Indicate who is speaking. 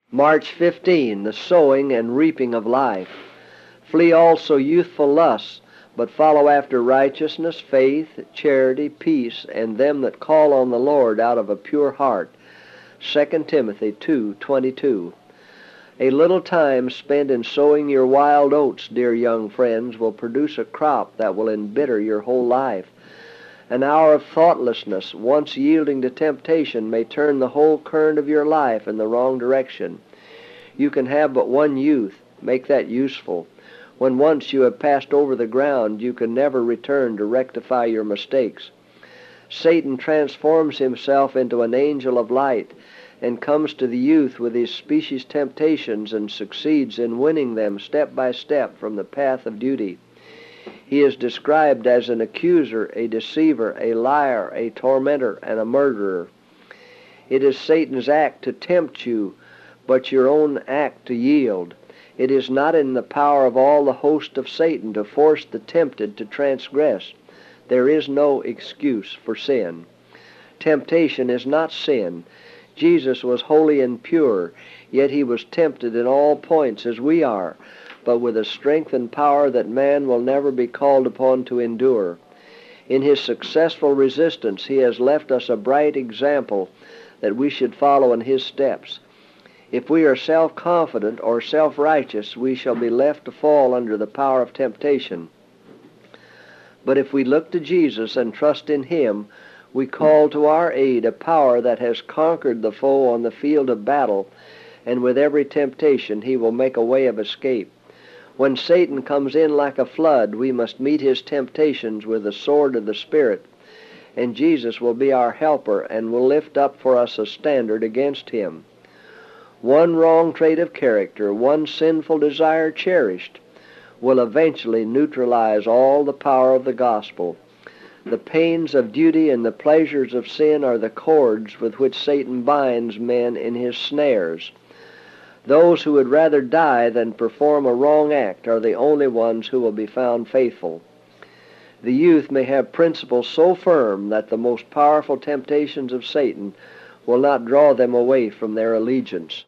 Speaker 1: March 15, the sowing and reaping of life. Flee also youthful lusts, but follow after righteousness, faith, charity, peace, and them that call on the Lord out of a pure heart. 2 Timothy 2:22. A little time spent in sowing your wild oats, dear young friends, will produce a crop that will embitter your whole life. An hour of thoughtlessness, once yielding to temptation, may turn the whole current of your life in the wrong direction. You can have but one youth. Make that useful. When once you have passed over the ground, you can never return to rectify your mistakes. Satan transforms himself into an angel of light and comes to the youth with his specious temptations and succeeds in winning them step by step from the path of duty. He is described as an accuser, a deceiver, a liar, a tormentor, and a murderer. It is Satan's act to tempt you, but your own act to yield. It is not in the power of all the host of Satan to force the tempted to transgress. There is no excuse for sin. Temptation is not sin. Jesus was holy and pure, yet he was tempted in all points as we are, but with a strength and power that man will never be called upon to endure. In his successful resistance, he has left us a bright example that we should follow in his steps. If we are self-confident or self-righteous, we shall be left to fall under the power of temptation. But if we look to Jesus and trust in him, we call to our aid a power that has conquered the foe on the field of battle, and with every temptation he will make a way of escape. When Satan comes in like a flood, we must meet his temptations with the sword of the Spirit, and Jesus will be our helper and will lift up for us a standard against him. One wrong trait of character, one sinful desire cherished, will eventually neutralize all the power of the gospel. The pains of duty and the pleasures of sin are the cords with which Satan binds men in his snares. Those who would rather die than perform a wrong act are the only ones who will be found faithful. The youth may have principles so firm that the most powerful temptations of Satan will not draw them away from their allegiance.